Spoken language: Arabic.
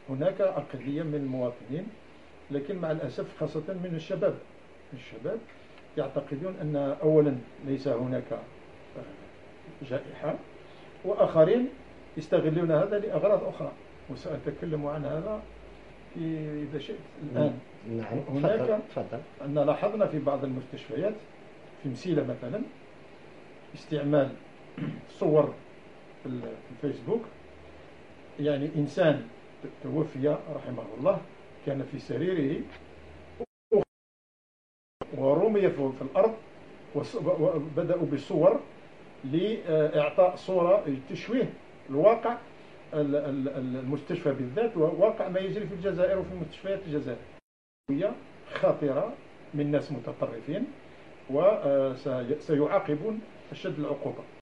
هناك أقلية من المواطنين، لكن مع الأسف خاصة من الشباب يعتقدون أن أولا ليس هناك جائحة، وآخرين يستغلون هذا لأغراض أخرى، وسأتكلم عن هذا إذا شئت الآن. نعم، هناك تفضل. أن لاحظنا في بعض المستشفيات في مسيلة مثلا استعمال صور في الفيسبوك، يعني إنسان توفي رحمه الله كان في سريره ورمي في الأرض، وبدأوا بالصور لإعطاء صورة تشويه الواقع المستشفى بالذات وواقع ما يجري في الجزائر وفي مستشفيات الجزائر. هي خطيرة من ناس متطرفين وسيعاقبون أشد العقوبة.